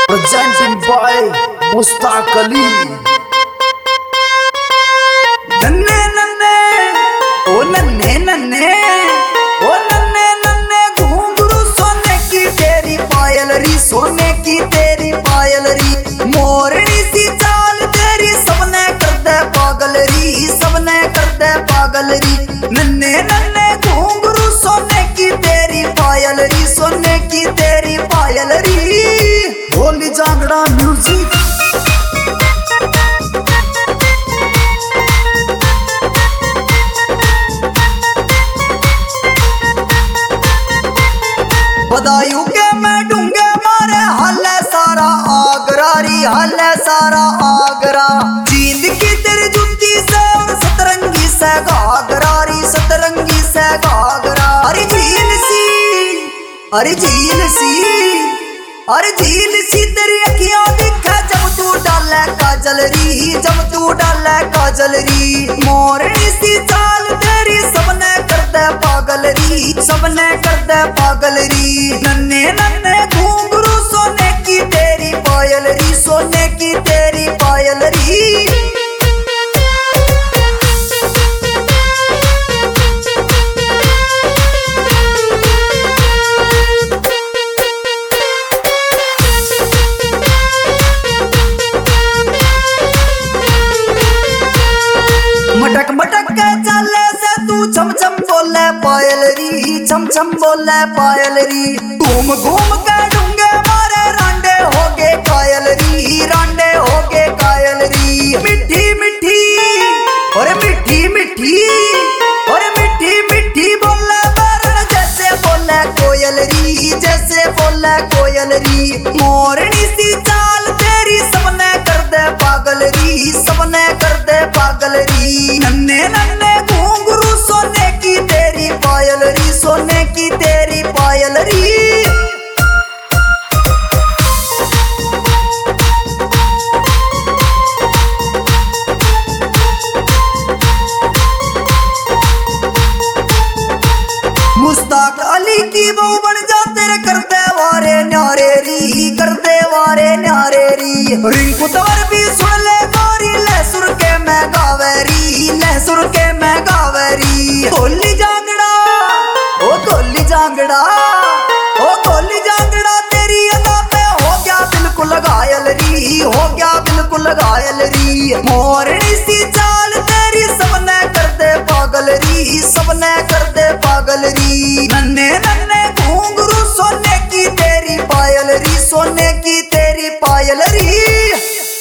presenting by Mustaq Ali। नन्हे नन्हे ओ नन्हे नन्हे ओ नन्हे नन्हे घुंघरू सोने की तेरी पायल री, सोने की तेरी पायल री, मोरनी सी चाल तेरी सबने कर दे पागल री, सबने कर दे पागल री। नन्हे नन्हे घुंघरू सोने की तेरी पायल री, सोने की तेरी पायल री। ढोली जांगड़ा म्यूजिक। बदायूं के मैं डूंगे मारे हल्ले सारा आगरा री, हल्ले सारा आगरा। जींद की तेरी जुत्ती से और सतरंगी से घाघरा री, सतरंगी से घाघरा। अरे झील सी, अरे झील सी, अरे झील सी तेरी अखियां दिखे जब तू डाले काजल री, जब तू डाले काजल री। मोरनी सी चाल तेरी सबने कर दे पागल री, सबने कर दे पागल री। नन्हे नन्हे घुंघरू सोने की तेरी पायल री, सोने की तेरी पायल री। मटक मटक के चले से तू छम छम बोले पायल री, छम छम बोले पायल री। घूम घूम के डूंगे मारे रांडे होगे कायल री, रांडे होगे कायल री। मिठी मिठी और मिठी मिठी और मिठी मिठी बोले बरन जैसे बोले कोयल री, जैसे बोले कोयल री। मोरनी सी चाल तेरी सबने कर दे पागल री, सबने कर दे पागल री। नन्हे नन्हे घुंघरू सोने की तेरी पायल री, सोने की तेरी पायल री। मुस्ताक अली की बहू बन जा तेरे कर दे वारे न्यारे री, कर दे वारे न्यारे री। रिंकू तवर भी सुन ले गोरी, ले सुर के मैं गावेरी, ले सुर के मैं गावेरी। गोली जांगड़ा ओ गोली जांगड़ा ओ गोली जांगड़ा तेरी अदा पे हो गया बिल्कुल घायल री, हो गया बिल्कुल घायल री। मोरनी सी चाल तेरी सबने कर दे पागल री, सबने कर दे पागल री। नन्हे नन्हे घुंघरू सोने की तेरी पायल री, सोने की तेरी पायल री।